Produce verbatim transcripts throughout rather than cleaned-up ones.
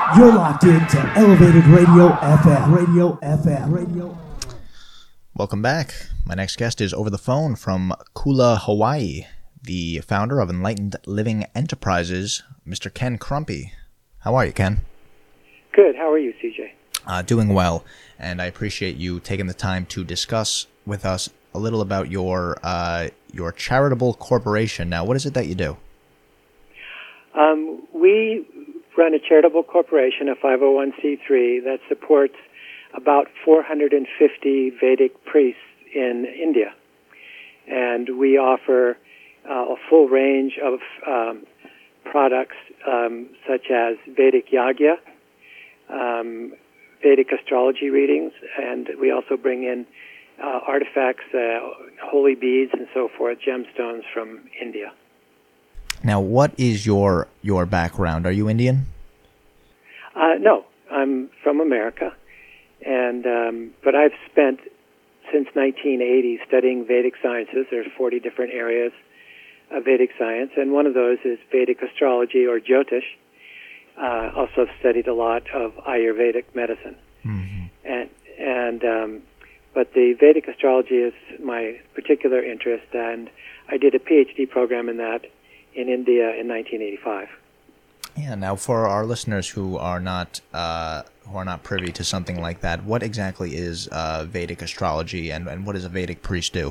You're locked into Elevated Radio F M. Radio F M. Radio. Welcome back. My next guest is over the phone from Kula, Hawaii, the founder of Enlightened Living Enterprises, Mister Ken Crumpy. How are you, Ken? Good. How are you, C J? Uh, doing well, and I appreciate you taking the time to discuss with us a little about your uh, your charitable corporation. Now, what is it that you do? Um, we run a charitable corporation, a five oh one c three, that supports about four hundred fifty Vedic priests in India. And we offer uh, a full range of um, products um, such as Vedic Yagya, um, Vedic astrology readings, and we also bring in uh, artifacts, uh, holy beads and so forth, gemstones from India. Now, what is your your background? Are you Indian? Uh, no, I'm from America, and um, but I've spent since nineteen eighty studying Vedic sciences. There's forty different areas of Vedic science, and one of those is Vedic astrology or Jyotish. Uh, also studied a lot of Ayurvedic medicine, mm-hmm. and and um, but the Vedic astrology is my particular interest, and I did a PhD program in that in India in nineteen eighty-five. Yeah. Now, for our listeners who are not uh, who are not privy to something like that, what exactly is uh, Vedic astrology, and, and what does a Vedic priest do?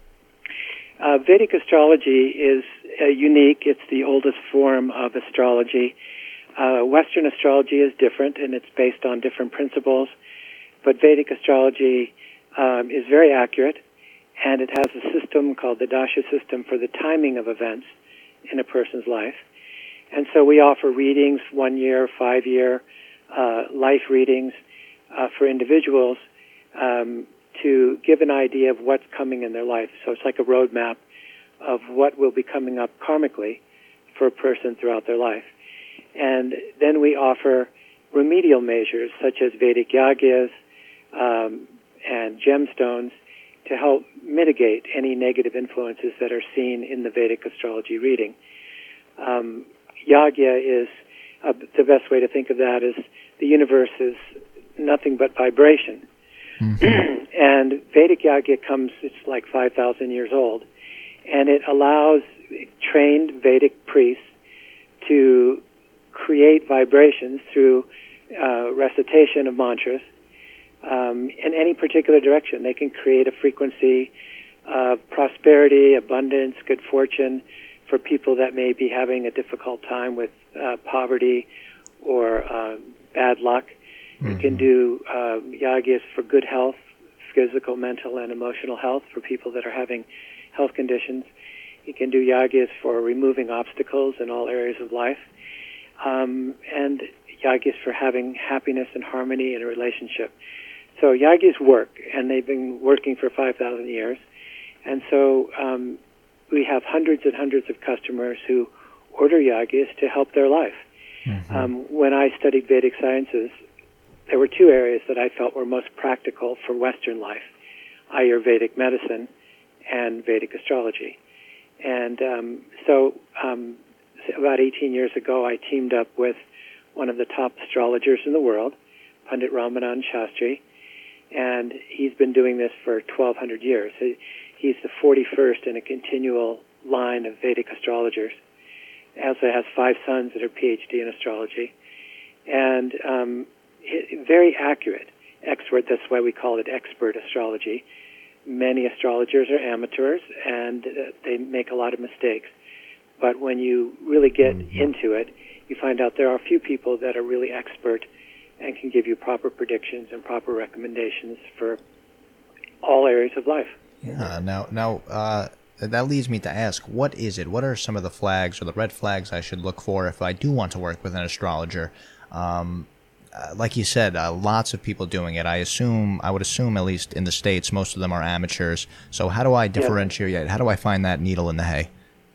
Uh, Vedic astrology is uh, unique. It's the oldest form of astrology. Uh, Western astrology is different, and it's based on different principles. But Vedic astrology um, is very accurate, and it has a system called the Dasha system for the timing of events in a person's life. And so we offer readings, one year, five year, uh, life readings uh, for individuals um, to give an idea of what's coming in their life. So it's like a roadmap of what will be coming up karmically for a person throughout their life. And then we offer remedial measures such as Vedic Yagyas um, and gemstones to help mitigate any negative influences that are seen in the Vedic astrology reading. Um, Yagya is, uh, the best way to think of that is the universe is nothing but vibration. Mm-hmm. And Vedic Yagya comes, it's like five thousand years old, and it allows trained Vedic priests to create vibrations through uh, recitation of mantras um, in any particular direction. They can create a frequency of prosperity, abundance, good fortune for people that may be having a difficult time with uh, poverty or uh, bad luck. Mm-hmm. You can do uh, yagyas for good health, physical, mental, and emotional health for people that are having health conditions. You can do yagyas for removing obstacles in all areas of life. Um, and yagyas for having happiness and harmony in a relationship. So yagyas work, and they've been working for five thousand years. And so um, we have hundreds and hundreds of customers who order yagyas to help their life. Mm-hmm. Um, when I studied Vedic sciences, there were two areas that I felt were most practical for Western life, Ayurvedic medicine and Vedic astrology. And um, so um, about eighteen years ago, I teamed up with one of the top astrologers in the world, Pandit Ramanand Shastri, and he's been doing this for twelve hundred years. He, he's the forty-first in a continual line of Vedic astrologers. He also has five sons that are P H D in astrology, and um, very accurate, expert. That's why we call it expert astrology. Many astrologers are amateurs, and uh, they make a lot of mistakes. But when you really get mm-hmm. into it, you find out there are a few people that are really expert and can give you proper predictions and proper recommendations for all areas of life. Yeah. Now, now uh, that leads me to ask, what is it? What are some of the flags or the red flags I should look for if I do want to work with an astrologer? Um, uh, like you said, uh, lots of people doing it. I assume, I would assume, at least in the States, most of them are amateurs. So how do I differentiate? Yeah. How do I find that needle in the hay?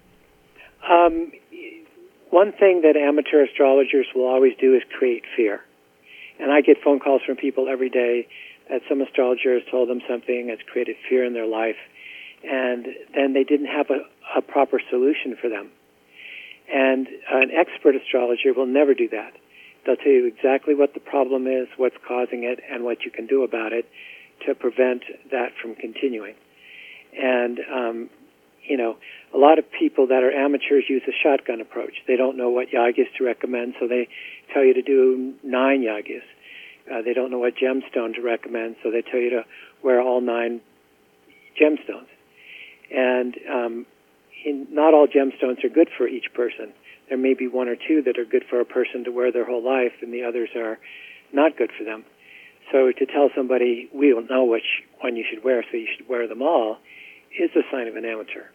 Um, one thing that amateur astrologers will always do is create fear. And I get phone calls from people every day that some astrologer has told them something that's created fear in their life, and then they didn't have a, a proper solution for them. And an expert astrologer will never do that. They'll tell you exactly what the problem is, what's causing it, and what you can do about it to prevent that from continuing. And, um, you know, a lot of people that are amateurs use a shotgun approach. They don't know what yagis to recommend, so they tell you to do nine yagis. Uh, they don't know what gemstone to recommend, so they tell you to wear all nine gemstones. And um, in, not all gemstones are good for each person. There may be one or two that are good for a person to wear their whole life, and the others are not good for them. So to tell somebody, we don't know which one you should wear, so you should wear them all, is a sign of an amateur.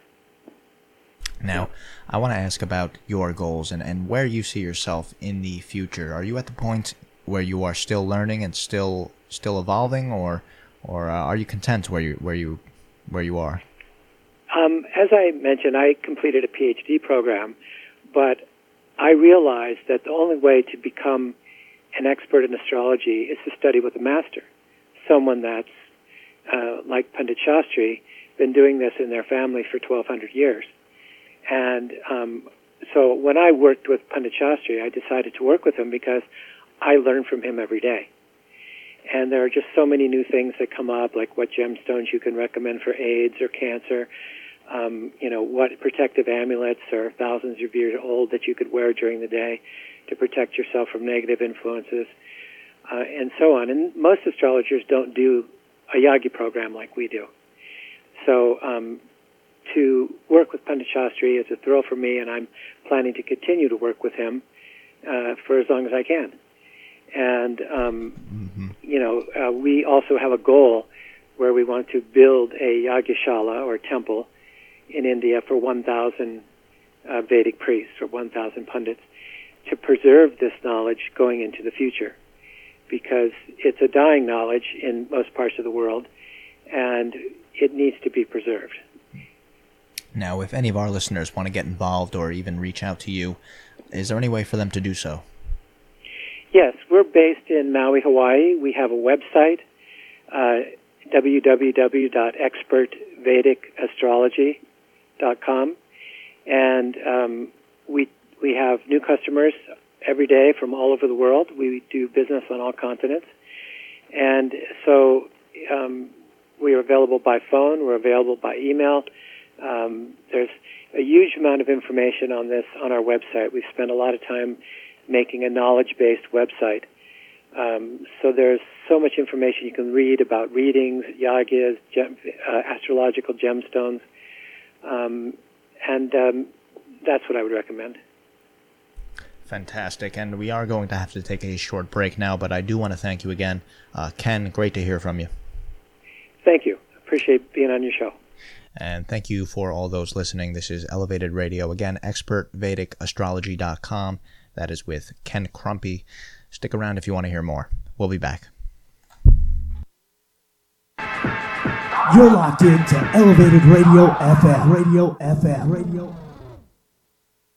Now, I want to ask about your goals and, and where you see yourself in the future. Are you at the point where you are still learning and still still evolving, or or uh, are you content where you where you where you are? Um, as I mentioned, I completed a P H D program, but I realized that the only way to become an expert in astrology is to study with a master, someone that's uh, like Pandit Shastri, been doing this in their family for twelve hundred years. And um, so when I worked with Pandit Shastri, I decided to work with him because I learn from him every day. And there are just so many new things that come up, like what gemstones you can recommend for AIDS or cancer, um, you know, what protective amulets are thousands of years old that you could wear during the day to protect yourself from negative influences, uh, and so on. And most astrologers don't do a Yagi program like we do. So um, to work with Pandit Shastri is a thrill for me, and I'm planning to continue to work with him uh, for as long as I can. And, um, mm-hmm. you know, uh, we also have a goal where we want to build a Yagashala, or temple, in India for one thousand uh, Vedic priests, or one thousand pundits, to preserve this knowledge going into the future, because it's a dying knowledge in most parts of the world, and it needs to be preserved. Now, if any of our listeners want to get involved or even reach out to you, is there any way for them to do so? Yes, we're based in Maui, Hawaii. We have a website, uh, w w w dot expert vedic astrology dot com, and um, we we have new customers every day from all over the world. We do business on all continents, and so um, we are available by phone. We're available by email. Um, there's a huge amount of information on this on our website. We've spent a lot of time making a knowledge-based website. Um, so there's so much information you can read about readings, yagas, gem, uh, astrological gemstones, um, and um, that's what I would recommend. Fantastic. And we are going to have to take a short break now, but I do want to thank you again. Uh, Ken, great to hear from you. Thank you. Appreciate being on your show. And thank you for all those listening. This is Elevated Radio. Again, expert vedic astrology dot com. That is with Ken Crumpy. Stick around if you want to hear more. We'll be back. You're locked in to Elevated Radio F M. Radio F M. Radio